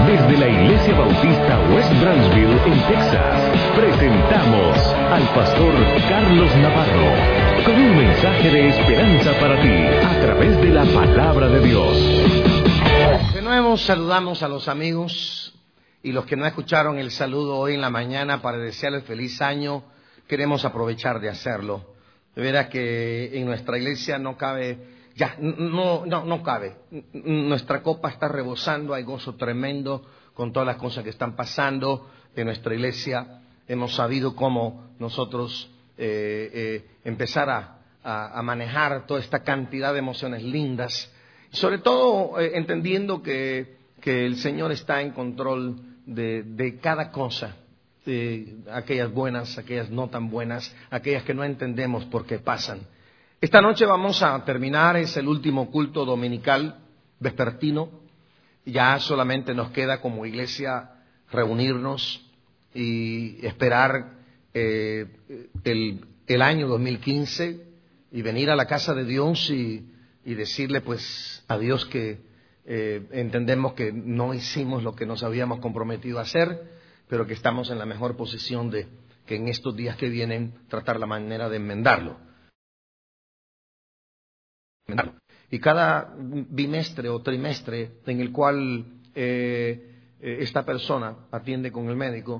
Desde la Iglesia Bautista West Branchville, en Texas, presentamos al pastor Carlos Navarro con un mensaje de esperanza para ti a través de la palabra de Dios. De nuevo saludamos a los amigos y los que no escucharon el saludo hoy en la mañana para desearles feliz año. Queremos aprovechar de hacerlo. De veras que en nuestra iglesia no cabe. No cabe. Nuestra copa está rebosando, hay gozo tremendo con todas las cosas que están pasando en nuestra iglesia. Hemos sabido cómo nosotros empezar a manejar toda esta cantidad de emociones lindas, sobre todo entendiendo que el Señor está en control de cada cosa, aquellas buenas, aquellas no tan buenas, aquellas que no entendemos por qué pasan. Esta noche vamos a terminar, es el último culto dominical vespertino. Ya solamente nos queda como iglesia reunirnos y esperar el año 2015 y venir a la casa de Dios y decirle pues a Dios que entendemos que no hicimos lo que nos habíamos comprometido a hacer, pero que estamos en la mejor posición de que en estos días que vienen tratar la manera de enmendarlo. Y cada bimestre o trimestre en el cual esta persona atiende con el médico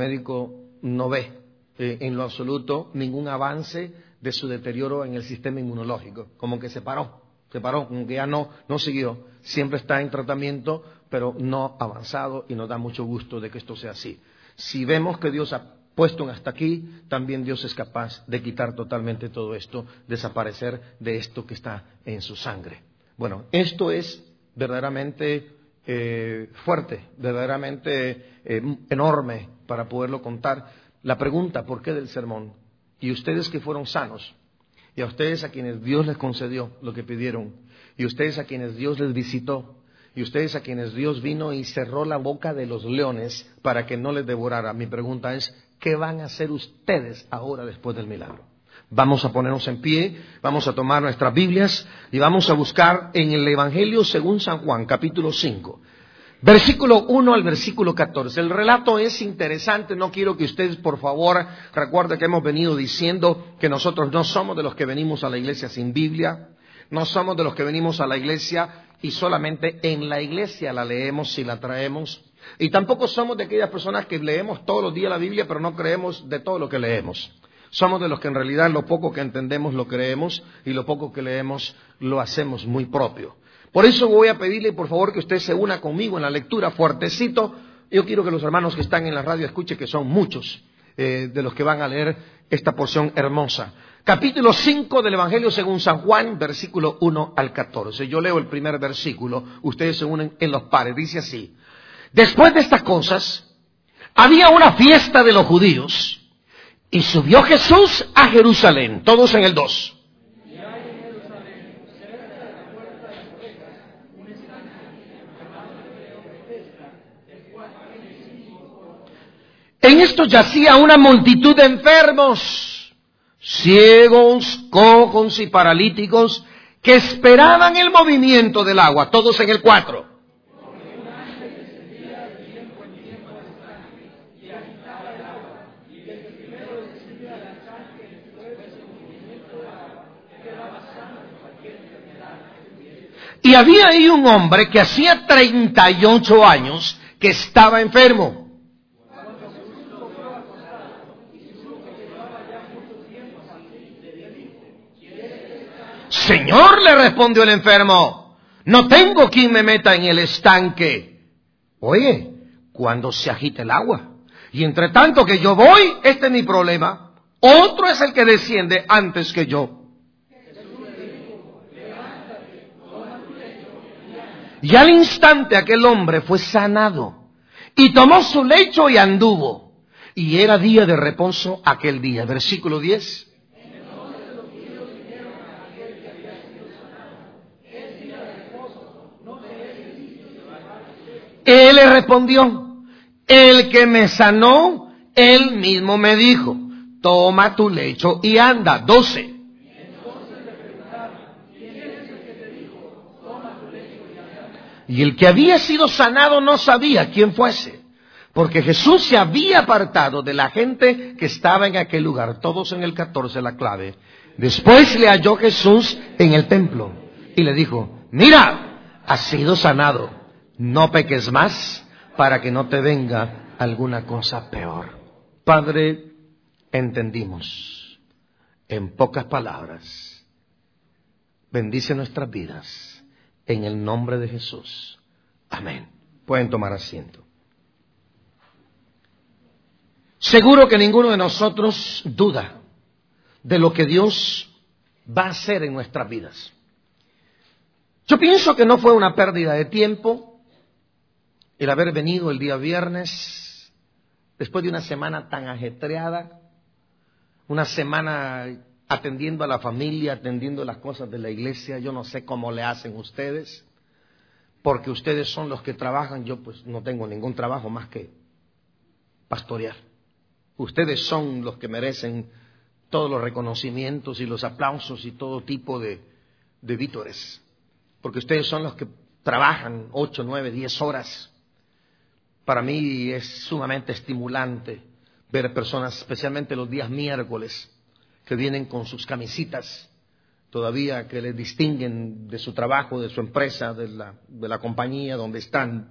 no ve en lo absoluto ningún avance de su deterioro en el sistema inmunológico, como que se paró, como que ya no siguió, siempre está en tratamiento, pero no avanzado, y nos da mucho gusto de que esto sea así. Si vemos que Dios ha puesto hasta aquí, también Dios es capaz de quitar totalmente todo esto, desaparecer de esto que está en su sangre. Bueno, esto es verdaderamente fuerte, verdaderamente enorme para poderlo contar. La pregunta, ¿por qué del sermón? Y ustedes que fueron sanos, y a ustedes a quienes Dios les concedió lo que pidieron, y ustedes a quienes Dios les visitó, y ustedes a quienes Dios vino y cerró la boca de los leones para que no les devorara. Mi pregunta es, ¿qué van a hacer ustedes ahora después del milagro? Vamos a ponernos en pie, vamos a tomar nuestras Biblias y vamos a buscar en el Evangelio según San Juan, capítulo 5, versículo 1 al versículo 14. El relato es interesante, no quiero que ustedes, por favor, recuerden que hemos venido diciendo que nosotros no somos de los que venimos a la iglesia sin Biblia, no somos de los que venimos a la iglesia y solamente en la iglesia la leemos si la traemos. Y tampoco somos de aquellas personas que leemos todos los días la Biblia, pero no creemos de todo lo que leemos. Somos de los que en realidad lo poco que entendemos lo creemos y lo poco que leemos lo hacemos muy propio. Por eso voy a pedirle, por favor, que usted se una conmigo en la lectura fuertecito. Yo quiero que los hermanos que están en la radio escuchen que son muchos de los que van a leer esta porción hermosa. Capítulo 5 del Evangelio según San Juan, versículo 1 al 14. Yo leo el primer versículo, ustedes se unen en los pares. Dice así: después de estas cosas, había una fiesta de los judíos, y subió Jesús a Jerusalén. Todos en el 2. En esto yacía una multitud de enfermos, ciegos, cojos y paralíticos, que esperaban el movimiento del agua. Todos en el 4. Y había ahí un hombre que hacía 38 años que estaba enfermo. Señor, le respondió el enfermo, no tengo quien me meta en el estanque. Oye, cuando se agita el agua, y entre tanto que yo voy, este es mi problema, otro es el que desciende antes que yo. Y al instante aquel hombre fue sanado, y tomó su lecho y anduvo. Y era día de reposo aquel día. Versículo 10. Él le respondió, el que me sanó, él mismo me dijo, toma tu lecho y anda. 12. Y el que había sido sanado no sabía quién fuese, porque Jesús se había apartado de la gente que estaba en aquel lugar. Todos en el 14, la clave. Después le halló Jesús en el templo y le dijo: mira, has sido sanado, no peques más para que no te venga alguna cosa peor. Padre, entendimos, en pocas palabras, bendice nuestras vidas en el nombre de Jesús. Amén. Pueden tomar asiento. Seguro que ninguno de nosotros duda de lo que Dios va a hacer en nuestras vidas. Yo pienso que no fue una pérdida de tiempo el haber venido el día viernes, después de una semana tan ajetreada, una semana atendiendo a la familia, atendiendo las cosas de la iglesia. Yo no sé cómo le hacen ustedes, porque ustedes son los que trabajan. Yo pues no tengo ningún trabajo más que pastorear. Ustedes son los que merecen todos los reconocimientos y los aplausos y todo tipo de vítores, porque ustedes son los que trabajan 8, 9, 10 horas. Para mí es sumamente estimulante ver personas, especialmente los días miércoles, que vienen con sus camisitas todavía que les distinguen de su trabajo, de su empresa, de la compañía donde están,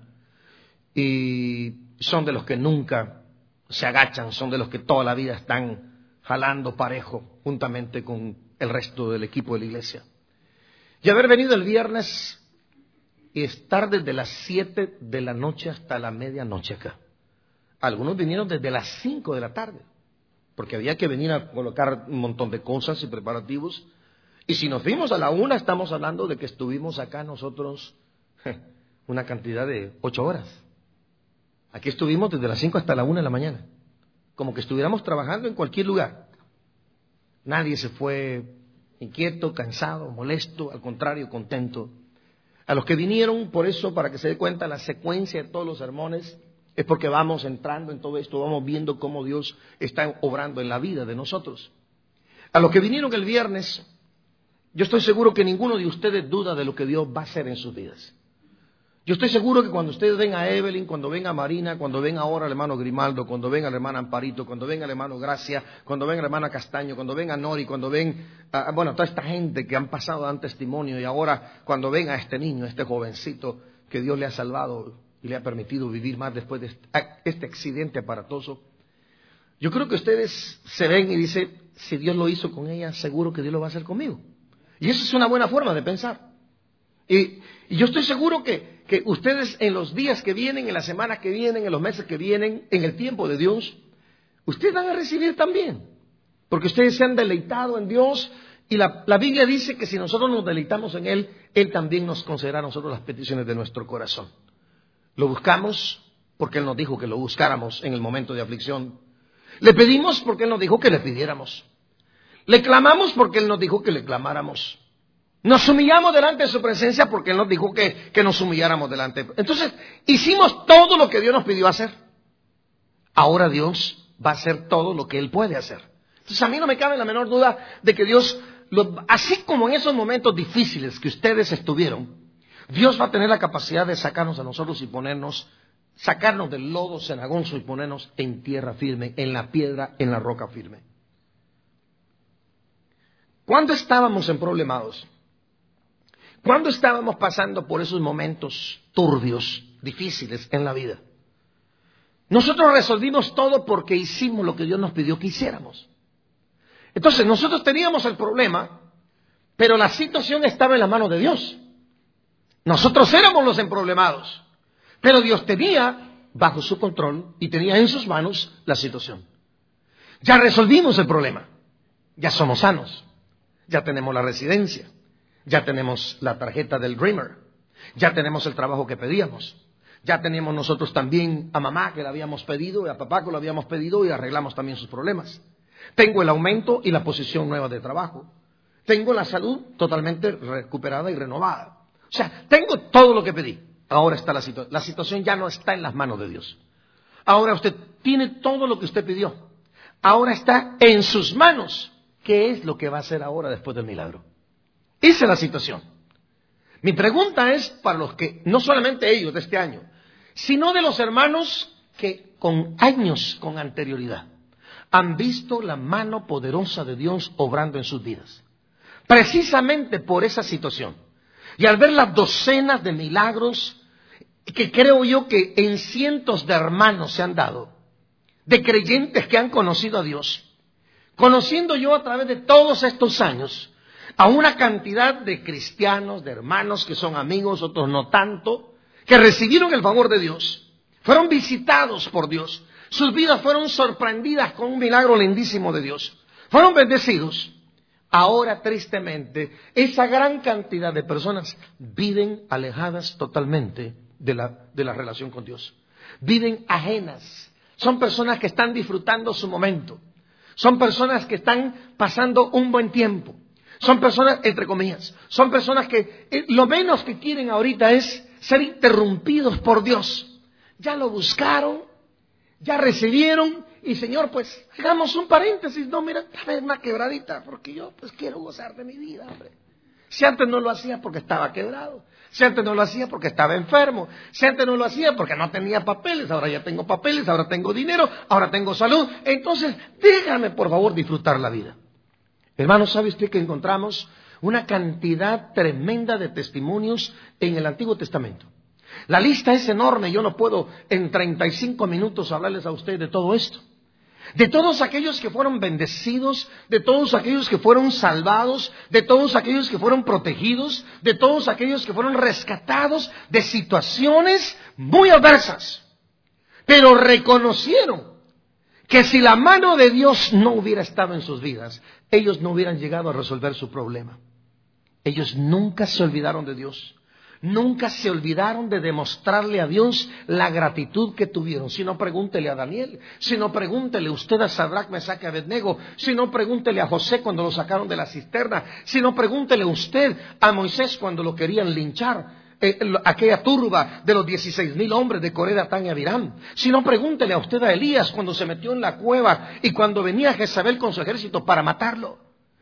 y son de los que nunca se agachan, son de los que toda la vida están jalando parejo juntamente con el resto del equipo de la iglesia. Y haber venido el viernes y estar desde las 7 de la noche hasta la medianoche acá. Algunos vinieron desde las 5 de la tarde, porque había que venir a colocar un montón de cosas y preparativos. Y si nos fuimos a la 1, estamos hablando de que estuvimos acá nosotros una cantidad de 8 horas. Aquí estuvimos desde las 5 hasta la 1 de la mañana, como que estuviéramos trabajando en cualquier lugar. Nadie se fue inquieto, cansado, molesto, al contrario, contento. A los que vinieron, por eso, para que se dé cuenta, la secuencia de todos los sermones es porque vamos entrando en todo esto, vamos viendo cómo Dios está obrando en la vida de nosotros. A los que vinieron el viernes, yo estoy seguro que ninguno de ustedes duda de lo que Dios va a hacer en sus vidas. Yo estoy seguro que cuando ustedes ven a Evelyn, cuando ven a Marina, cuando ven ahora al hermano Grimaldo, cuando ven a la hermana Amparito, cuando ven al hermano Gracia, cuando ven a la hermana Castaño, cuando ven a Nori, cuando ven a toda esta gente que han pasado, dan testimonio, y ahora cuando ven a este niño, a este jovencito que Dios le ha salvado y le ha permitido vivir más después de este accidente aparatoso, yo creo que ustedes se ven y dicen: si Dios lo hizo con ella, seguro que Dios lo va a hacer conmigo. Y eso es una buena forma de pensar. Y yo estoy seguro que ustedes en los días que vienen, en las semanas que vienen, en los meses que vienen, en el tiempo de Dios, ustedes van a recibir también. Porque ustedes se han deleitado en Dios, y la Biblia dice que si nosotros nos deleitamos en Él, Él también nos concederá a nosotros las peticiones de nuestro corazón. Lo buscamos porque Él nos dijo que lo buscáramos en el momento de aflicción. Le pedimos porque Él nos dijo que le pidiéramos. Le clamamos porque Él nos dijo que le clamáramos. Nos humillamos delante de su presencia porque Él nos dijo que nos humilláramos delante. Entonces, hicimos todo lo que Dios nos pidió hacer. Ahora Dios va a hacer todo lo que Él puede hacer. Entonces, a mí no me cabe la menor duda de que Dios, así como en esos momentos difíciles que ustedes estuvieron, Dios va a tener la capacidad de sacarnos a nosotros y sacarnos del lodo cenagoso y ponernos en tierra firme, en la piedra, en la roca firme. ¿Cuándo estábamos emproblemados? ¿Cuándo estábamos pasando por esos momentos turbios, difíciles en la vida? Nosotros resolvimos todo porque hicimos lo que Dios nos pidió que hiciéramos. Entonces nosotros teníamos el problema, pero la situación estaba en la mano de Dios. Nosotros éramos los emproblemados, pero Dios tenía bajo su control y tenía en sus manos la situación. Ya resolvimos el problema, ya somos sanos, ya tenemos la residencia, ya tenemos la tarjeta del Dreamer, ya tenemos el trabajo que pedíamos, ya tenemos nosotros también a mamá que le habíamos pedido y a papá que lo habíamos pedido, y arreglamos también sus problemas. Tengo el aumento y la posición nueva de trabajo. Tengo la salud totalmente recuperada y renovada. O sea, tengo todo lo que pedí. Ahora está la situación. La situación ya no está en las manos de Dios. Ahora usted tiene todo lo que usted pidió. Ahora está en sus manos. ¿Qué es lo que va a hacer ahora después del milagro? Esa es la situación. Mi pregunta es para los que, no solamente ellos de este año, sino de los hermanos que con años, con anterioridad, han visto la mano poderosa de Dios obrando en sus vidas. Precisamente por esa situación. Y al ver las docenas de milagros que creo yo que en cientos de hermanos se han dado, de creyentes que han conocido a Dios, conociendo yo a través de todos estos años a una cantidad de cristianos, de hermanos que son amigos, otros no tanto, que recibieron el favor de Dios, fueron visitados por Dios, sus vidas fueron sorprendidas con un milagro lindísimo de Dios, fueron bendecidos. Ahora, tristemente, esa gran cantidad de personas viven alejadas totalmente de la relación con Dios. Viven ajenas. Son personas que están disfrutando su momento. Son personas que están pasando un buen tiempo. Son personas, entre comillas, son personas que lo menos que quieren ahorita es ser interrumpidos por Dios. Ya lo buscaron, ya recibieron, y Señor, pues, hagamos un paréntesis. No, mira, dame una quebradita, porque yo, pues, quiero gozar de mi vida, hombre. Si antes no lo hacía porque estaba quebrado, si antes no lo hacía porque estaba enfermo, si antes no lo hacía porque no tenía papeles, ahora ya tengo papeles, ahora tengo dinero, ahora tengo salud. Entonces, déjame, por favor, disfrutar la vida. Hermano, ¿sabe usted que encontramos una cantidad tremenda de testimonios en el Antiguo Testamento? La lista es enorme, yo no puedo en 35 minutos hablarles a ustedes de todo esto. De todos aquellos que fueron bendecidos, de todos aquellos que fueron salvados, de todos aquellos que fueron protegidos, de todos aquellos que fueron rescatados de situaciones muy adversas. Pero reconocieron que si la mano de Dios no hubiera estado en sus vidas, ellos no hubieran llegado a resolver su problema. Ellos nunca se olvidaron de Dios. Nunca se olvidaron de demostrarle a Dios la gratitud que tuvieron. Si no, pregúntele a Daniel. Si no, pregúntele usted a Sadrach, Mesach y Abednego. Si no, pregúntele a José cuando lo sacaron de la cisterna. Si no, pregúntele usted a Moisés cuando lo querían linchar. Aquella turba de los 16,000 hombres de Coré, Datán y Abiram. Si no, pregúntele a usted a Elías cuando se metió en la cueva y cuando venía Jezabel con su ejército para matarlo.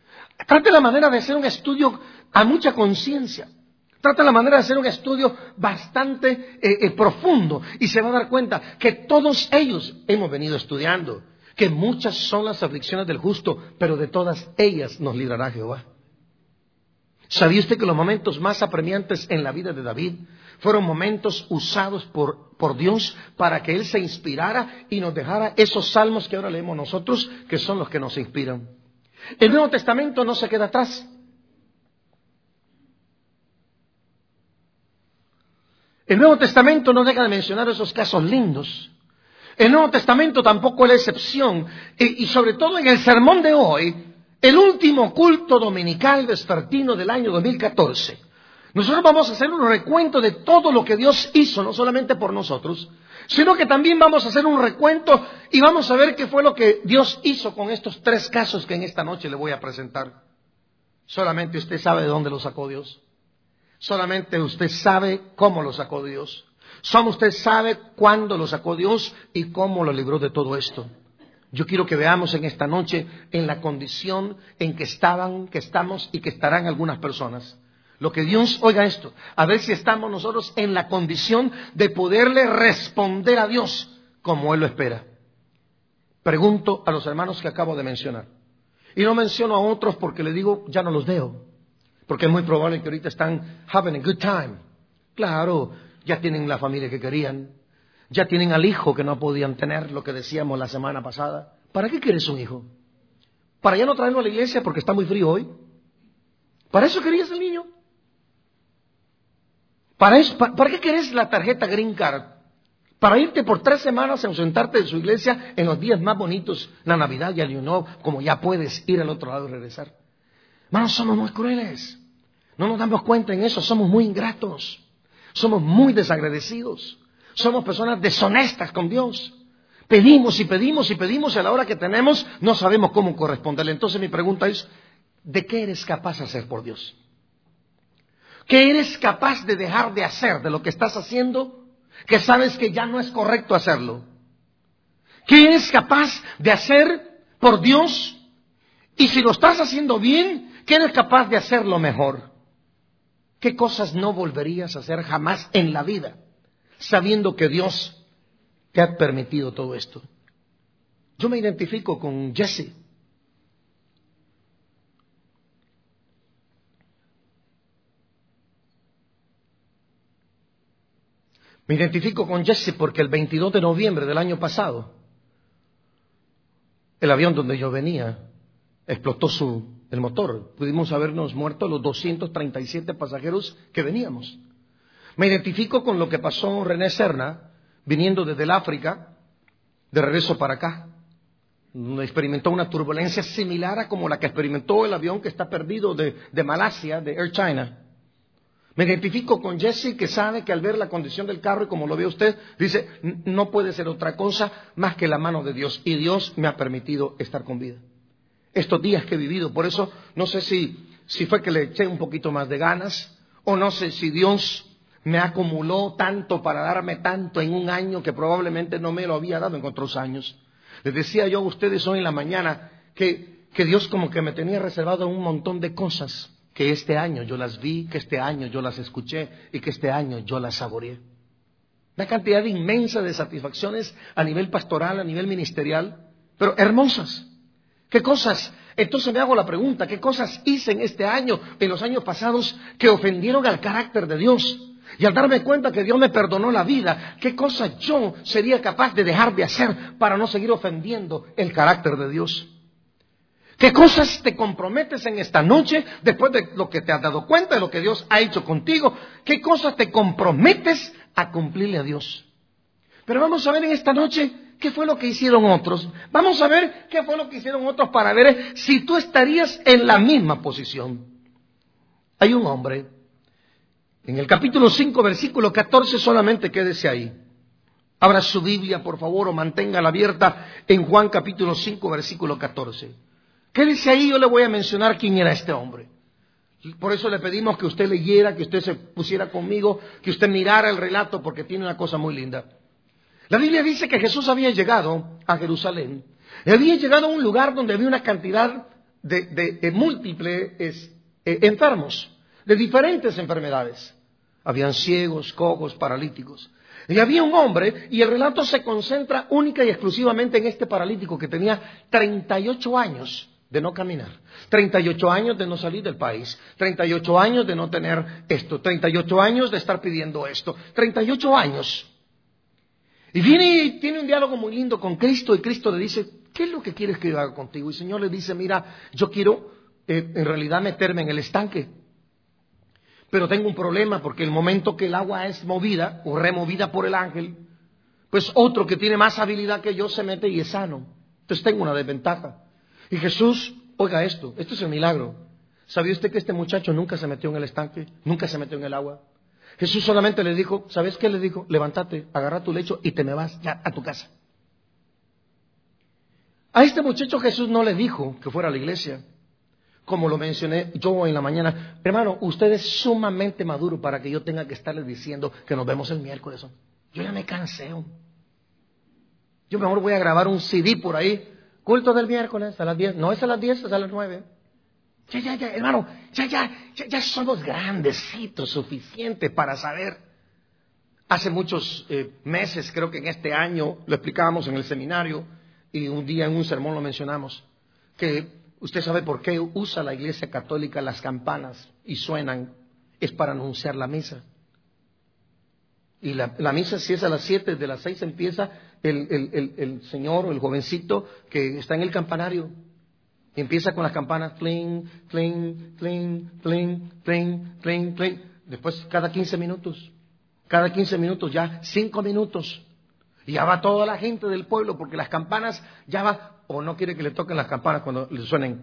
Trate la manera de hacer un estudio a mucha conciencia. Trata la manera de hacer un estudio bastante profundo y se va a dar cuenta que todos ellos hemos venido estudiando, que muchas son las aflicciones del justo, pero de todas ellas nos librará Jehová. ¿Sabía usted que los momentos más apremiantes en la vida de David fueron momentos usados por Dios para que él se inspirara y nos dejara esos salmos que ahora leemos nosotros, que son los que nos inspiran? El Nuevo Testamento no se queda atrás. El Nuevo Testamento no deja de mencionar esos casos lindos. El Nuevo Testamento tampoco es la excepción. Y sobre todo en el sermón de hoy, el último culto dominical vespertino del año 2014, nosotros vamos a hacer un recuento de todo lo que Dios hizo, no solamente por nosotros, sino que también vamos a hacer un recuento y vamos a ver qué fue lo que Dios hizo con estos 3 casos que en esta noche le voy a presentar. Solamente usted sabe de dónde lo sacó Dios. Solamente usted sabe cómo lo sacó Dios. Solo usted sabe cuándo lo sacó Dios y cómo lo libró de todo esto. Yo quiero que veamos en esta noche en la condición en que estaban, que estamos y que estarán algunas personas. Lo que Dios, oiga esto, a ver si estamos nosotros en la condición de poderle responder a Dios como Él lo espera. Pregunto a los hermanos que acabo de mencionar. Y no menciono a otros porque le digo, ya no los veo. Porque es muy probable que ahorita están having a good time. Claro, ya tienen la familia que querían. Ya tienen al hijo que no podían tener, lo que decíamos la semana pasada. ¿Para qué quieres un hijo? ¿Para ya no traerlo a la iglesia porque está muy frío hoy? ¿Para eso querías el niño? ¿Para qué querés la tarjeta Green Card? Para irte por 3 semanas a ausentarte de su iglesia en los días más bonitos, la Navidad y el Año Nuevo, como ya puedes ir al otro lado y regresar. Hermanos, somos muy crueles. No nos damos cuenta en eso, somos muy ingratos. Somos muy desagradecidos. Somos personas deshonestas con Dios. Pedimos y pedimos y pedimos y a la hora que tenemos no sabemos cómo corresponderle. Entonces mi pregunta es, ¿de qué eres capaz de hacer por Dios? ¿Qué eres capaz de dejar de hacer de lo que estás haciendo que sabes que ya no es correcto hacerlo? ¿Qué eres capaz de hacer por Dios? Y si lo estás haciendo bien, ¿qué eres capaz de hacerlo mejor? ¿Qué cosas no volverías a hacer jamás en la vida, sabiendo que Dios te ha permitido todo esto? Yo me identifico con Jesse. Me identifico con Jesse porque el 22 de noviembre del año pasado, el avión donde yo venía explotó el motor. Pudimos habernos muerto los 237 pasajeros que veníamos. Me identifico con lo que pasó René Serna, viniendo desde el África, de regreso para acá. Experimentó una turbulencia similar a como la que experimentó el avión que está perdido de Malasia, de Air China. Me identifico con Jesse, que sabe que al ver la condición del carro y como lo ve usted, dice, no puede ser otra cosa más que la mano de Dios. Y Dios me ha permitido estar con vida. Estos días que he vivido, por eso no sé si fue que le eché un poquito más de ganas, o no sé si Dios me acumuló tanto para darme tanto en un año que probablemente no me lo había dado en otros años. Les decía yo a ustedes hoy en la mañana que Dios como que me tenía reservado un montón de cosas, que este año yo las vi, que este año yo las escuché y que este año yo las saboreé. Una cantidad inmensa de satisfacciones a nivel pastoral, a nivel ministerial, pero hermosas. ¿Qué cosas? Entonces me hago la pregunta, ¿qué cosas hice en este año, en los años pasados, que ofendieron al carácter de Dios? Y al darme cuenta que Dios me perdonó la vida, ¿qué cosas yo sería capaz de dejar de hacer para no seguir ofendiendo el carácter de Dios? ¿Qué cosas te comprometes en esta noche, después de lo que te has dado cuenta, de lo que Dios ha hecho contigo? ¿Qué cosas te comprometes a cumplirle a Dios? Pero vamos a ver en esta noche qué fue lo que hicieron otros. Vamos a ver qué fue lo que hicieron otros para ver si tú estarías en la misma posición. Hay un hombre, en el capítulo 5, versículo 14, solamente quédese ahí. Abra su Biblia, por favor, o manténgala abierta en Juan capítulo 5, versículo 14. Quédese ahí, yo le voy a mencionar quién era este hombre. Por eso le pedimos que usted leyera, que usted se pusiera conmigo, que usted mirara el relato, porque tiene una cosa muy linda. La Biblia dice que Jesús había llegado a Jerusalén. Y había llegado a un lugar donde había una cantidad de múltiples enfermos, de diferentes enfermedades. Habían ciegos, cojos, paralíticos. Y había un hombre, y el relato se concentra única y exclusivamente en este paralítico que tenía 38 años de no caminar, 38 años de no salir del país, 38 años de no tener esto, 38 años de estar pidiendo esto, 38 años. Y viene y tiene un diálogo muy lindo con Cristo, y Cristo le dice, ¿qué es lo que quieres que yo haga contigo? Y el Señor le dice, mira, yo quiero en realidad meterme en el estanque, pero tengo un problema, porque el momento que el agua es movida o removida por el ángel, pues otro que tiene más habilidad que yo se mete y es sano. Entonces tengo una desventaja. Y Jesús, oiga esto es el milagro. ¿Sabía usted que este muchacho nunca se metió en el estanque? Nunca se metió en el agua. Jesús solamente le dijo, ¿sabes qué le dijo? Levántate, agarra tu lecho y te me vas ya a tu casa. A este muchacho Jesús no le dijo que fuera a la iglesia. Como lo mencioné yo en la mañana, hermano, usted es sumamente maduro para que yo tenga que estarle diciendo que nos vemos el miércoles. Yo ya me cansé. Yo mejor voy a grabar un CD por ahí. Culto del miércoles a las 10. No es a las 10, es a las 9. Ya, hermano, ya somos grandecitos, suficiente para saber. Hace muchos meses, creo que en este año, lo explicábamos en el seminario, y un día en un sermón lo mencionamos, que usted sabe por qué usa la Iglesia Católica las campanas y suenan, es para anunciar la misa. Y la misa, si es a las 7, de las 6 empieza el señor o el jovencito que está en el campanario. Y empieza con las campanas, cling, cling, cling, cling, cling, cling, cling. Después cada 15 minutos, ya 5 minutos. Y ya va toda la gente del pueblo, porque las campanas ya va, o no quiere que le toquen las campanas cuando le suenen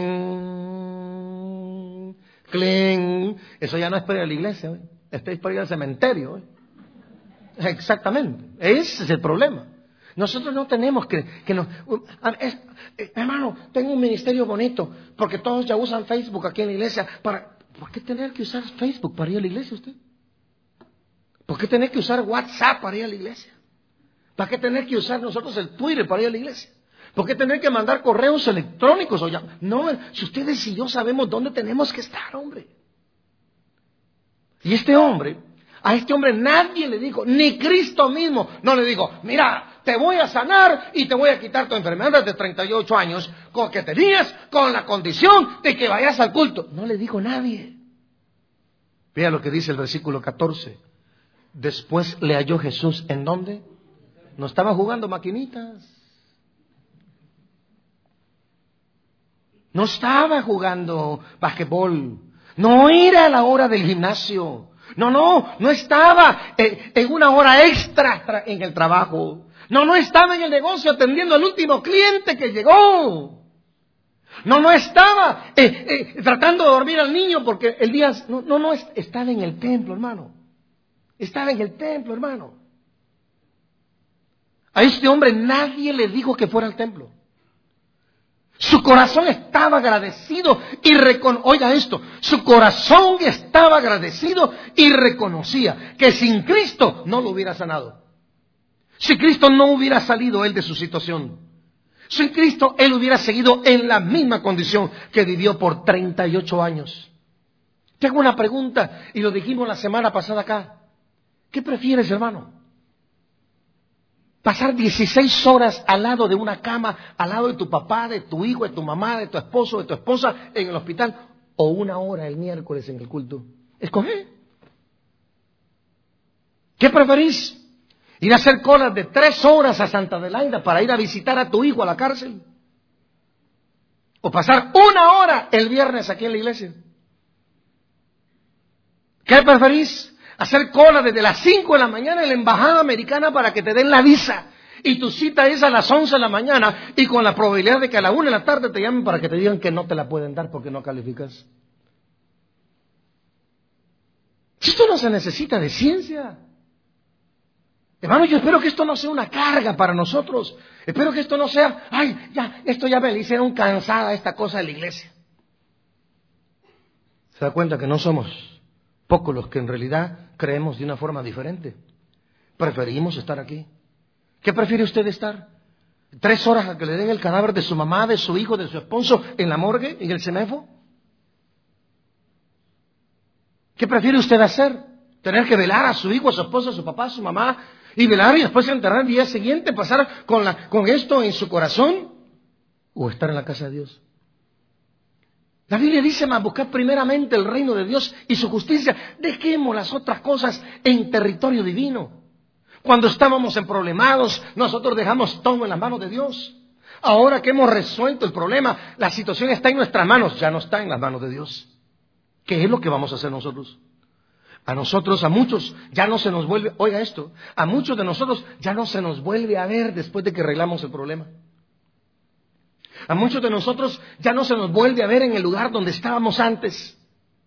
cling, cling. Eso ya no es para ir a la iglesia, esto es para ir al cementerio. Exactamente, ese es el problema. Nosotros no tenemos que nos... hermano, tengo un ministerio bonito, porque todos ya usan Facebook aquí en la iglesia. ¿Por qué tener que usar Facebook para ir a la iglesia usted? ¿Por qué tener que usar WhatsApp para ir a la iglesia? ¿Para qué tener que usar nosotros el Twitter para ir a la iglesia? ¿Por qué tener que mandar correos electrónicos? No, si ustedes y yo sabemos dónde tenemos que estar, hombre. Y a este hombre nadie le dijo, ni Cristo mismo, no le dijo, mira, te voy a sanar y te voy a quitar tu enfermedad de 38 años con que tenías, con la condición de que vayas al culto. No le dijo nadie. Vea lo que dice el versículo 14. Después le halló Jesús, ¿en dónde? No estaba jugando maquinitas. No estaba jugando basquetbol. No era la hora del gimnasio. No estaba en una hora extra en el trabajo. No estaba en el negocio atendiendo al último cliente que llegó. No estaba tratando de dormir al niño porque el día... No, estaba en el templo, hermano. Estaba en el templo, hermano. A este hombre nadie le dijo que fuera al templo. Su corazón estaba agradecido y oiga esto, su corazón estaba agradecido y reconocía que sin Cristo no lo hubiera sanado. Si Cristo no hubiera salido él de su situación, sin Cristo él hubiera seguido en la misma condición que vivió por 38 años. Te hago una pregunta y lo dijimos la semana pasada acá. ¿Qué prefieres, hermano? Pasar 16 horas al lado de una cama, al lado de tu papá, de tu hijo, de tu mamá, de tu esposo, de tu esposa en el hospital, o 1 hora el miércoles en el culto. Escoge. ¿Qué preferís? ¿Ir a hacer colas de 3 horas a Santa Adelaida para ir a visitar a tu hijo a la cárcel? ¿O pasar 1 hora el viernes aquí en la iglesia? ¿Qué preferís? Hacer cola desde las 5 de la mañana en la embajada americana para que te den la visa. Y tu cita es a las 11 de la mañana y con la probabilidad de que a la 1 de la tarde te llamen para que te digan que no te la pueden dar porque no calificas. Esto no se necesita de ciencia. Hermano, yo espero que esto no sea una carga para nosotros. Espero que esto no sea, esto ya me le hicieron cansada esta cosa de la iglesia. ¿Se da cuenta que no somos pocos los que en realidad creemos de una forma diferente? Preferimos estar aquí. ¿Qué prefiere usted estar? 3 horas a que le den el cadáver de su mamá, de su hijo, de su esposo en la morgue, en el CEMEFO. ¿Qué prefiere usted hacer? ¿Tener que velar a su hijo, a su esposo, a su papá, a su mamá y velar y después enterrar el día siguiente, pasar con esto en su corazón? ¿O estar en la casa de Dios? La Biblia dice, más buscad primeramente el reino de Dios y su justicia. Dejemos las otras cosas en territorio divino. Cuando estábamos en problemados, nosotros dejamos todo en las manos de Dios. Ahora que hemos resuelto el problema, la situación está en nuestras manos, ya no está en las manos de Dios. ¿Qué es lo que vamos a hacer nosotros? A muchos, ya no se nos vuelve, oiga esto, a muchos de nosotros ya no se nos vuelve a ver después de que arreglamos el problema. A muchos de nosotros ya no se nos vuelve a ver en el lugar donde estábamos antes.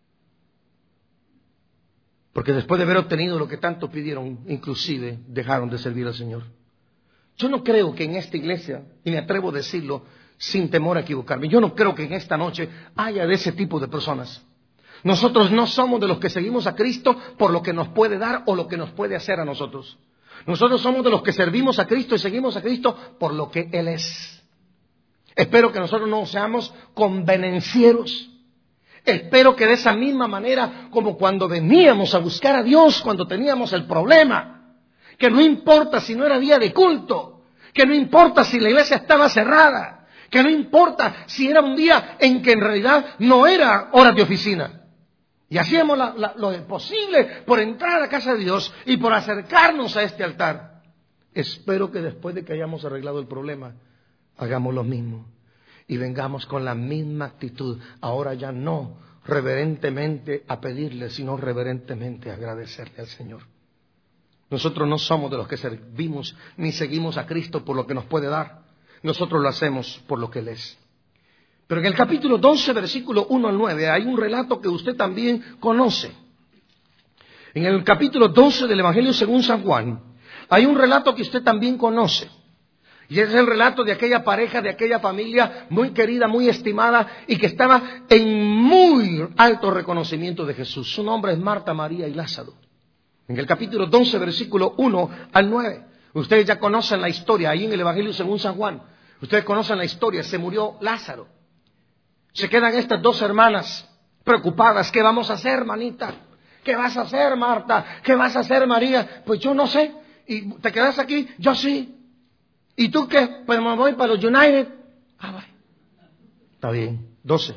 Porque después de haber obtenido lo que tanto pidieron, inclusive dejaron de servir al Señor. Yo no creo que en esta iglesia, y me atrevo a decirlo sin temor a equivocarme, yo no creo que en esta noche haya de ese tipo de personas. Nosotros no somos de los que seguimos a Cristo por lo que nos puede dar o lo que nos puede hacer a nosotros. Nosotros somos de los que servimos a Cristo y seguimos a Cristo por lo que Él es. Espero que nosotros no seamos convenencieros. Espero que de esa misma manera, como cuando veníamos a buscar a Dios, cuando teníamos el problema, que no importa si no era día de culto, que no importa si la iglesia estaba cerrada, que no importa si era un día en que en realidad no era hora de oficina. Y hacíamos lo posible por entrar a la casa de Dios y por acercarnos a este altar. Espero que después de que hayamos arreglado el problema, hagamos lo mismo y vengamos con la misma actitud. Ahora ya no reverentemente a pedirle, sino reverentemente a agradecerle al Señor. Nosotros no somos de los que servimos ni seguimos a Cristo por lo que nos puede dar. Nosotros lo hacemos por lo que Él es. Pero en el capítulo 12, versículo 1 al 9, hay un relato que usted también conoce. En el capítulo 12 del Evangelio según San Juan, hay un relato que usted también conoce. Y es el relato de aquella pareja, de aquella familia muy querida, muy estimada y que estaba en muy alto reconocimiento de Jesús. Su nombre es Marta, María y Lázaro. En el capítulo 12, versículo 1 al 9. Ustedes ya conocen la historia, ahí en el Evangelio según San Juan. Ustedes conocen la historia, se murió Lázaro. Se quedan estas 2 hermanas preocupadas. ¿Qué vamos a hacer, hermanita? ¿Qué vas a hacer, Marta? ¿Qué vas a hacer, María? Pues yo no sé. ¿Y te quedas aquí? Yo sí. ¿Y tú qué? Pues me voy para los United. Vaya. Está bien. 12.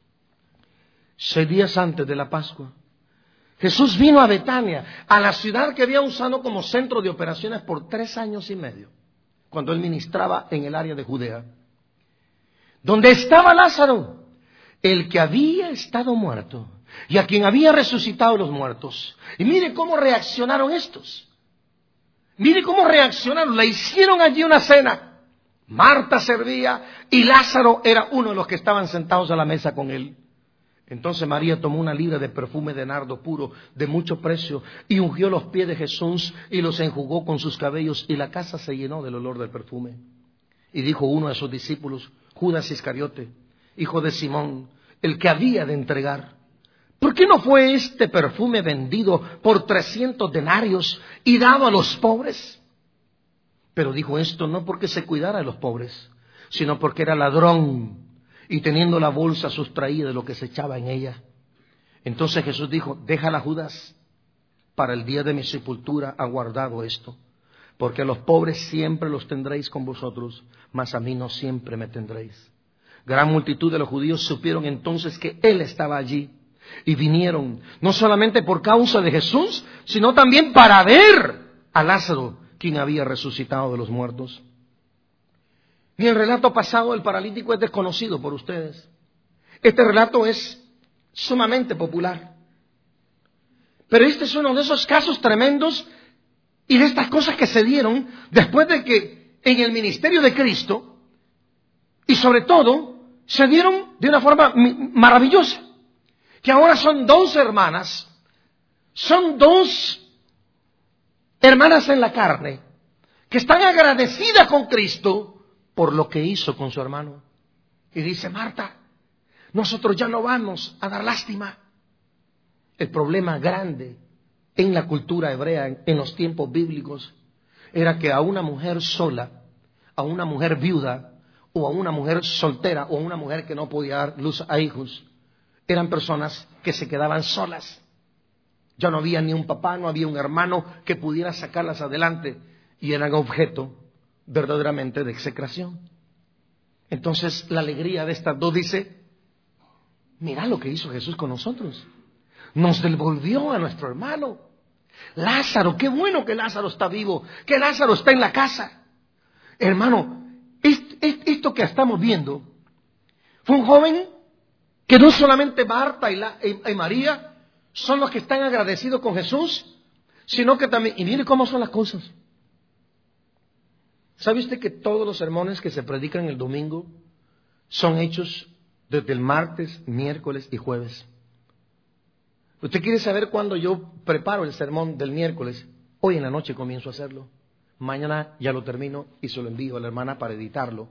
6 días antes de la Pascua, Jesús vino a Betania, a la ciudad que había usado como centro de operaciones por 3 años y medio, cuando él ministraba en el área de Judea, donde estaba Lázaro, el que había estado muerto y a quien había resucitado los muertos. Y mire cómo reaccionaron estos. Mire cómo reaccionaron. Le hicieron allí una cena. Marta servía y Lázaro era uno de los que estaban sentados a la mesa con él. Entonces María tomó una libra de perfume de nardo puro, de mucho precio, y ungió los pies de Jesús y los enjugó con sus cabellos, y la casa se llenó del olor del perfume. Y dijo uno de sus discípulos, Judas Iscariote, hijo de Simón, el que había de entregar: ¿por qué no fue este perfume vendido por 300 denarios y dado a los pobres? Pero dijo esto no porque se cuidara de los pobres, sino porque era ladrón, y teniendo la bolsa sustraía de lo que se echaba en ella. Entonces Jesús dijo, déjala, Judas, para el día de mi sepultura ha guardado esto, porque a los pobres siempre los tendréis con vosotros, mas a mí no siempre me tendréis. Gran multitud de los judíos supieron entonces que él estaba allí, y vinieron, no solamente por causa de Jesús, sino también para ver a Lázaro, quien había resucitado de los muertos. Ni el relato pasado del paralítico es desconocido por ustedes. Este relato es sumamente popular. Pero este es uno de esos casos tremendos y de estas cosas que se dieron después de que en el ministerio de Cristo, y sobre todo, se dieron de una forma maravillosa. Que ahora son 2 hermanas, son 2 hermanas en la carne, que están agradecidas con Cristo por lo que hizo con su hermano. Y dice, Marta, nosotros ya no vamos a dar lástima. El problema grande en la cultura hebrea, en los tiempos bíblicos, era que a una mujer sola, a una mujer viuda, o a una mujer soltera, o a una mujer que no podía dar luz a hijos, eran personas que se quedaban solas. Ya no había ni un papá, no había un hermano que pudiera sacarlas adelante, y eran objeto verdaderamente de execración. Entonces la alegría de estas 2 dice, mira lo que hizo Jesús con nosotros, nos devolvió a nuestro hermano Lázaro. Qué bueno que Lázaro está vivo, que Lázaro está en la casa. Hermano, esto que estamos viendo fue un joven que no solamente Marta y María son los que están agradecidos con Jesús, sino que también, y mire cómo son las cosas. ¿Sabe usted que todos los sermones que se predican el domingo son hechos desde el martes, miércoles y jueves? ¿Usted quiere saber cuándo yo preparo el sermón del miércoles? Hoy en la noche comienzo a hacerlo. Mañana ya lo termino y se lo envío a la hermana para editarlo.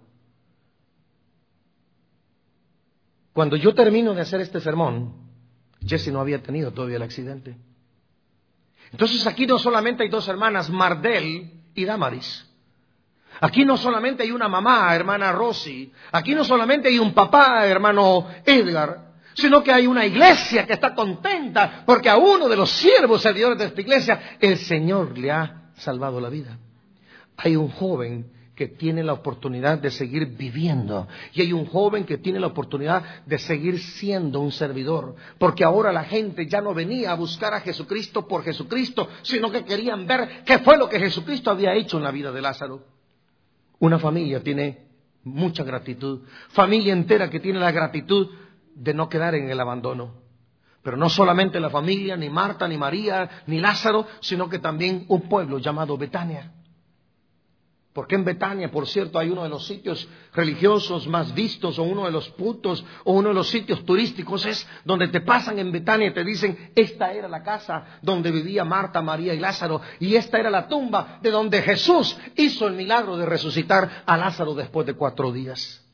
Cuando yo termino de hacer este sermón, Jesse no había tenido todavía el accidente. Entonces aquí no solamente hay 2 hermanas, Mardel y Damaris. Aquí no solamente hay una mamá, hermana Rosy. Aquí no solamente hay un papá, hermano Edgar, sino que hay una iglesia que está contenta porque a uno de los siervos servidores de esta iglesia el Señor le ha salvado la vida. Hay un joven que tiene la oportunidad de seguir viviendo, y hay un joven que tiene la oportunidad de seguir siendo un servidor, porque ahora la gente ya no venía a buscar a Jesucristo por Jesucristo, sino que querían ver qué fue lo que Jesucristo había hecho en la vida de Lázaro. Una familia tiene mucha gratitud, familia entera que tiene la gratitud de no quedar en el abandono. Pero no solamente la familia, ni Marta, ni María, ni Lázaro, sino que también un pueblo llamado Betania. Porque en Betania, por cierto, hay uno de los sitios religiosos más vistos, o uno de los puntos, o uno de los sitios turísticos, es donde te pasan en Betania y te dicen, esta era la casa donde vivía Marta, María y Lázaro, y esta era la tumba de donde Jesús hizo el milagro de resucitar a Lázaro después de 4 días.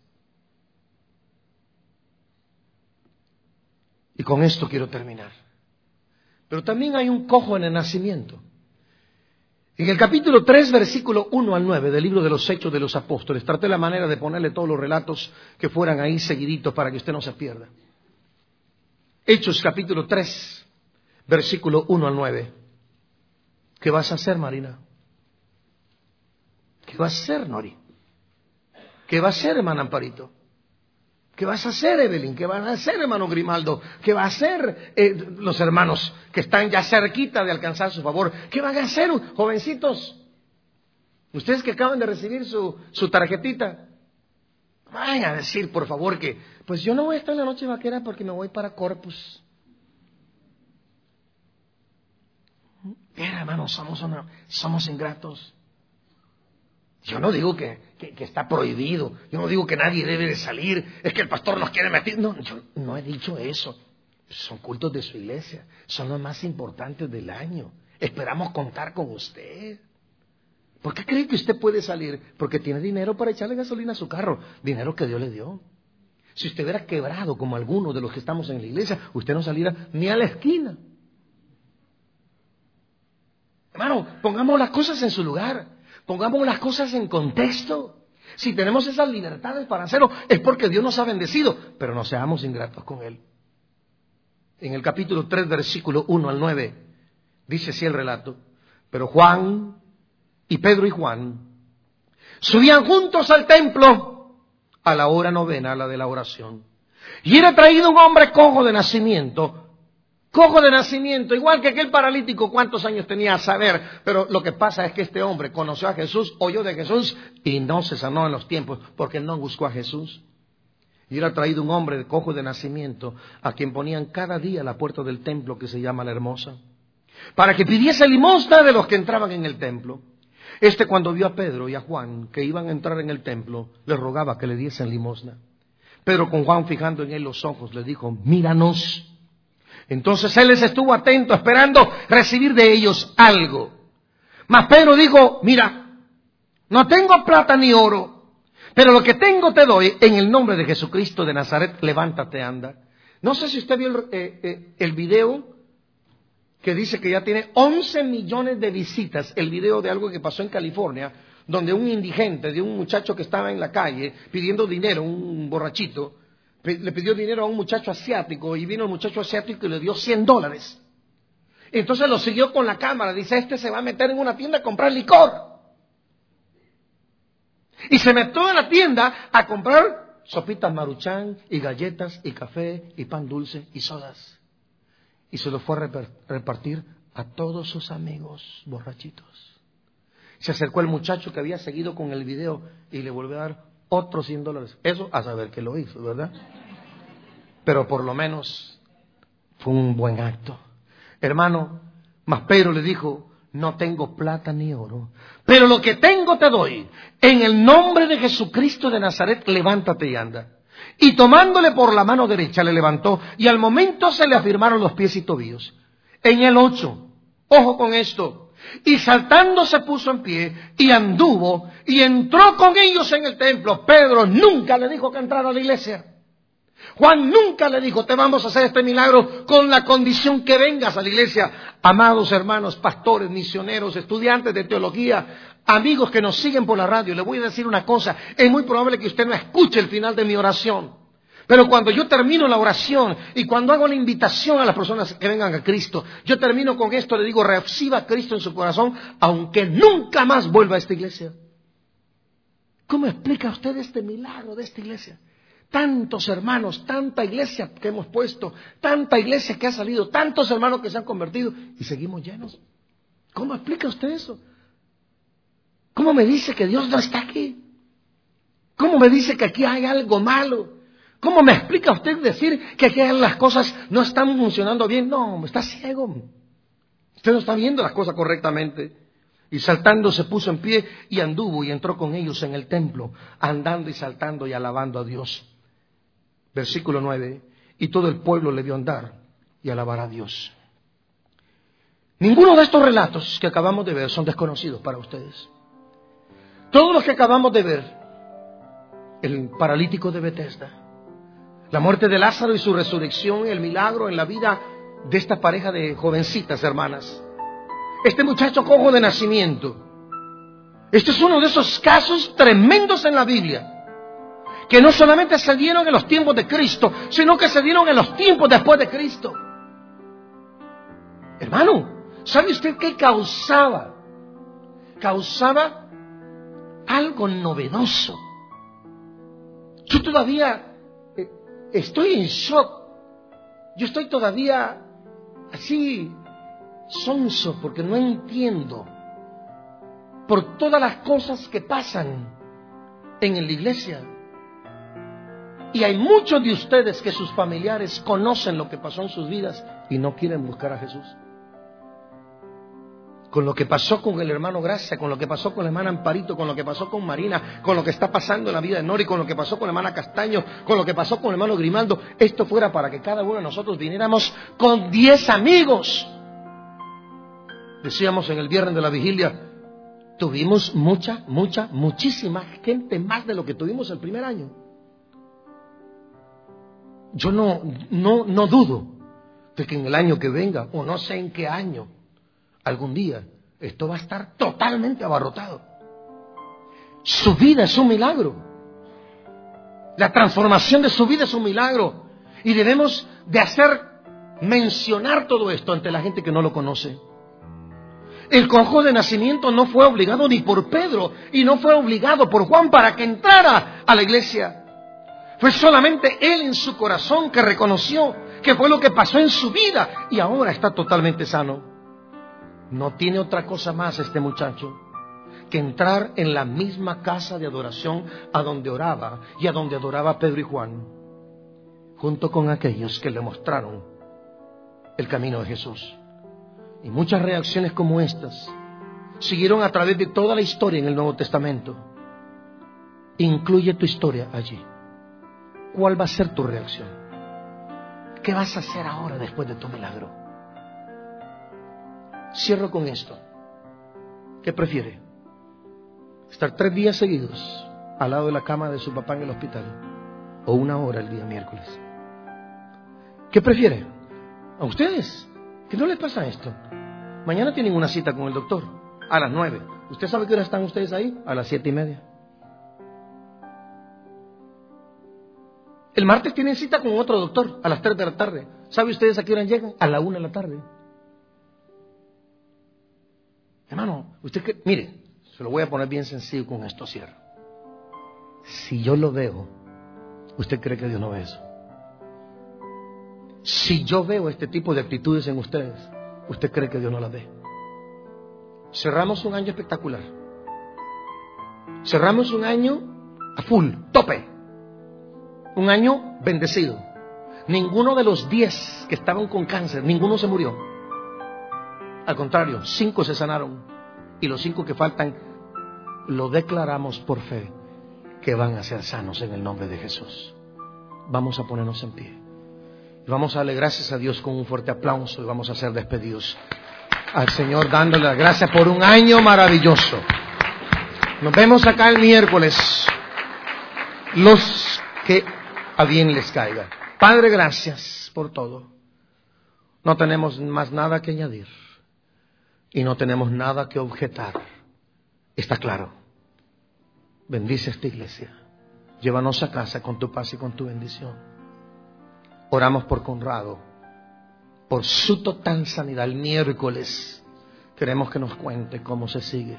Y con esto quiero terminar. Pero también hay un cojo en el nacimiento. En el capítulo 3, versículo 1 al 9 del libro de los Hechos de los Apóstoles, traté la manera de ponerle todos los relatos que fueran ahí seguiditos para que usted no se pierda. Hechos capítulo 3, versículo 1 al 9. ¿Qué vas a hacer, Marina? ¿Qué vas a hacer, Nori? ¿Qué va a hacer, hermana Amparito? ¿Qué vas a hacer, Evelyn? ¿Qué vas a hacer, hermano Grimaldo? ¿Qué va a hacer los hermanos que están ya cerquita de alcanzar su favor? ¿Qué van a hacer, jovencitos? Ustedes que acaban de recibir su tarjetita. Vayan a decir, por favor, que pues yo no voy a estar en la noche vaquera porque me voy para Corpus. Mira, hermano, somos ingratos. Yo no digo que está prohibido. Yo no digo que nadie debe de salir. Es que el pastor nos quiere meter. No, yo no he dicho eso. Son cultos de su iglesia. Son los más importantes del año. Esperamos contar con usted. ¿Por qué cree que usted puede salir? Porque tiene dinero para echarle gasolina a su carro. Dinero que Dios le dio. Si usted hubiera quebrado como algunos de los que estamos en la iglesia, usted no saliera ni a la esquina. Hermano, pongamos las cosas en su lugar. Pongamos las cosas en contexto. Si tenemos esas libertades para hacerlo, es porque Dios nos ha bendecido. Pero no seamos ingratos con Él. En el capítulo 3, versículo 1 al 9, dice así el relato. Pero Juan y Pedro y Juan subían juntos al templo a la hora novena, a la de la oración. Y era traído un hombre cojo de nacimiento, igual que aquel paralítico. ¿Cuántos años tenía? A saber. Pero lo que pasa es que este hombre conoció a Jesús, oyó de Jesús y no se sanó en los tiempos porque no buscó a Jesús. Y era traído un hombre cojo de nacimiento, a quien ponían cada día a la puerta del templo que se llama La Hermosa, para que pidiese limosna de los que entraban en el templo. Cuando vio a Pedro y a Juan que iban a entrar en el templo, les rogaba que le diesen limosna. Pedro, con Juan fijando en él los ojos, le dijo: míranos. Entonces él les estuvo atento, esperando recibir de ellos algo. Mas Pedro dijo: mira, no tengo plata ni oro, pero lo que tengo te doy. En el nombre de Jesucristo de Nazaret, levántate, anda. No sé si usted vio el video que dice que ya tiene 11 millones de visitas. El video de algo que pasó en California, donde un indigente, de un muchacho que estaba en la calle pidiendo dinero, un borrachito, le pidió dinero a un muchacho asiático y vino el muchacho asiático y le dio $100. Entonces lo siguió con la cámara. Dice: se va a meter en una tienda a comprar licor. Y se metió en la tienda a comprar sopitas Maruchan y galletas y café y pan dulce y sodas. Y se lo fue a repartir a todos sus amigos borrachitos. Se acercó el muchacho que había seguido con el video y le volvió a dar otros $100. Eso a saber que lo hizo, ¿verdad? Pero por lo menos fue un buen acto. Hermano, mas Pedro le dijo: no tengo plata ni oro, pero lo que tengo te doy. En el nombre de Jesucristo de Nazaret, levántate y anda. Y tomándole por la mano derecha le levantó, y al momento se le afirmaron los pies y tobillos. En el 8, ojo con esto, y saltando se puso en pie y anduvo y entró con ellos en el templo. Pedro nunca le dijo que entrara a la iglesia. Juan nunca le dijo: te vamos a hacer este milagro con la condición que vengas a la iglesia. Amados hermanos, pastores, misioneros, estudiantes de teología, amigos que nos siguen por la radio, le voy a decir una cosa: es muy probable que usted no escuche el final de mi oración, pero cuando yo termino la oración y cuando hago la invitación a las personas que vengan a Cristo, yo termino con esto, le digo: reciba a Cristo en su corazón, aunque nunca más vuelva a esta iglesia. ¿Cómo explica usted este milagro de esta iglesia? Tantos hermanos, tanta iglesia que hemos puesto, tanta iglesia que ha salido, tantos hermanos que se han convertido y seguimos llenos. ¿Cómo explica usted eso? ¿Cómo me dice que Dios no está aquí? ¿Cómo me dice que aquí hay algo malo? ¿Cómo me explica usted decir que aquí las cosas no están funcionando bien? No, está ciego. Usted no está viendo las cosas correctamente. Y saltando se puso en pie y anduvo y entró con ellos en el templo, andando y saltando y alabando a Dios. Versículo 9. Y todo el pueblo le vio andar y alabar a Dios. Ninguno de estos relatos que acabamos de ver son desconocidos para ustedes. Todos los que acabamos de ver: el paralítico de Betesda, la muerte de Lázaro y su resurrección, el milagro en la vida de esta pareja de jovencitas hermanas, este muchacho cojo de nacimiento. Este es uno de esos casos tremendos en la Biblia, que no solamente se dieron en los tiempos de Cristo, sino que se dieron en los tiempos después de Cristo. Hermano, ¿sabe usted qué causaba? Causaba algo novedoso. Yo todavía estoy en shock. Yo estoy todavía así sonso porque no entiendo por todas las cosas que pasan en la iglesia. Y hay muchos de ustedes que sus familiares conocen lo que pasó en sus vidas y no quieren buscar a Jesús. Con lo que pasó con el hermano Gracia, con lo que pasó con la hermana Amparito, con lo que pasó con Marina, con lo que está pasando en la vida de Nori, con lo que pasó con la hermana Castaño, con lo que pasó con el hermano Grimaldo, esto fuera para que cada uno de nosotros viniéramos con 10 amigos. Decíamos en el viernes de la vigilia, tuvimos muchísima gente más de lo que tuvimos el primer año. Yo no dudo de que en el año que venga, o no sé en qué año, algún día, esto va a estar totalmente abarrotado. Su vida es un milagro. La transformación de su vida es un milagro. Y debemos de hacer mencionar todo esto ante la gente que no lo conoce. El cojo de nacimiento no fue obligado ni por Pedro y no fue obligado por Juan para que entrara a la iglesia. Fue solamente él en su corazón que reconoció que fue lo que pasó en su vida y ahora está totalmente sano. No tiene otra cosa más este muchacho que entrar en la misma casa de adoración a donde oraba y a donde adoraba Pedro y Juan, junto con aquellos que le mostraron el camino de Jesús. Y muchas reacciones como estas siguieron a través de toda la historia en el Nuevo Testamento. Incluye tu historia allí. ¿Cuál va a ser tu reacción? ¿Qué vas a hacer ahora después de tu milagro? Cierro con esto. ¿Qué prefiere? ¿Estar 3 días seguidos al lado de la cama de su papá en el hospital o 1 hora el día miércoles? ¿Qué prefiere? ¿A ustedes? ¿Qué no les pasa esto? Mañana tienen una cita con el doctor a las 9. ¿Usted sabe qué hora están ustedes ahí? A las 7:30. El martes tienen cita con otro doctor a las 3 de la tarde. ¿Sabe ustedes a qué hora llegan? A la 1 de la tarde. Hermano, usted que, mire, se lo voy a poner bien sencillo con esto cierro. Si yo lo veo, ¿usted cree que Dios no ve eso? Si yo veo este tipo de actitudes en ustedes, ¿usted cree que Dios no las ve? Cerramos un año espectacular. Cerramos un año a full, tope. Un año bendecido. Ninguno de los 10 que estaban con cáncer, ninguno se murió. Al contrario, 5 se sanaron. Y los 5 que faltan, lo declaramos por fe, que van a ser sanos en el nombre de Jesús. Vamos a ponernos en pie. Y vamos a darle gracias a Dios con un fuerte aplauso. Y vamos a ser despedidos al Señor, dándole las gracias por un año maravilloso. Nos vemos acá el miércoles. Los que a bien les caiga. Padre, gracias por todo. No tenemos más nada que añadir. Y no tenemos nada que objetar. Está claro. Bendice esta iglesia. Llévanos a casa con tu paz y con tu bendición. Oramos por Conrado, por su total sanidad. El miércoles queremos que nos cuente cómo se sigue.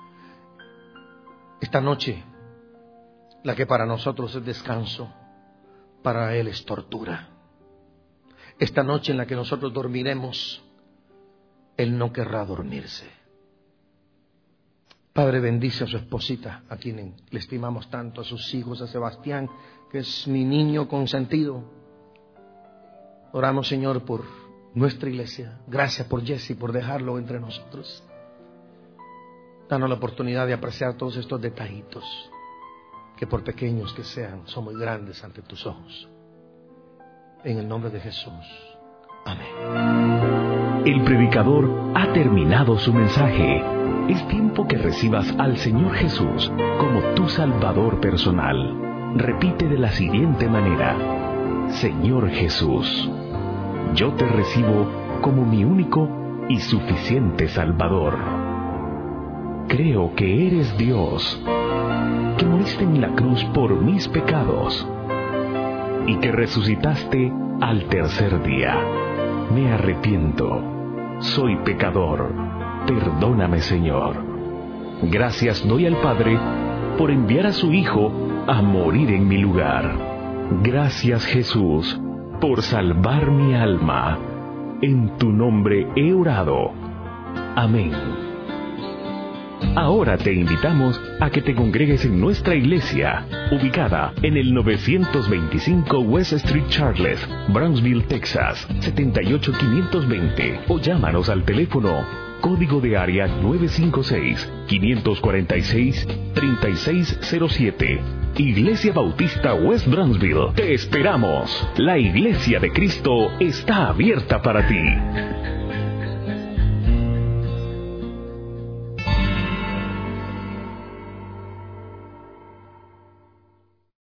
Esta noche, la que para nosotros es descanso, para él es tortura. Esta noche en la que nosotros dormiremos, él no querrá dormirse. Padre, bendice a su esposita, a quien le estimamos tanto, a sus hijos, a Sebastián, que es mi niño consentido. Oramos, Señor, por nuestra iglesia. Gracias por Jesse, por dejarlo entre nosotros. Danos la oportunidad de apreciar todos estos detallitos, que por pequeños que sean, son muy grandes ante tus ojos. En el nombre de Jesús. Amén. El predicador ha terminado su mensaje. Es tiempo que recibas al Señor Jesús como tu Salvador personal. Repite de la siguiente manera: Señor Jesús, yo te recibo como mi único y suficiente Salvador. Creo que eres Dios, que moriste en la cruz por mis pecados y que resucitaste al tercer día. Me arrepiento soy pecador. Perdóname, Señor. Gracias doy al Padre por enviar a su Hijo a morir en mi lugar. Gracias, Jesús, por salvar mi alma. En tu nombre he orado. Amén. Ahora te invitamos a que te congregues en nuestra iglesia, ubicada en el 925 West Street Charles, Brownsville, Texas, 78520, o llámanos al teléfono código de área 956-546-3607. Iglesia Bautista West Brownsville. Te esperamos. La Iglesia de Cristo está abierta para ti.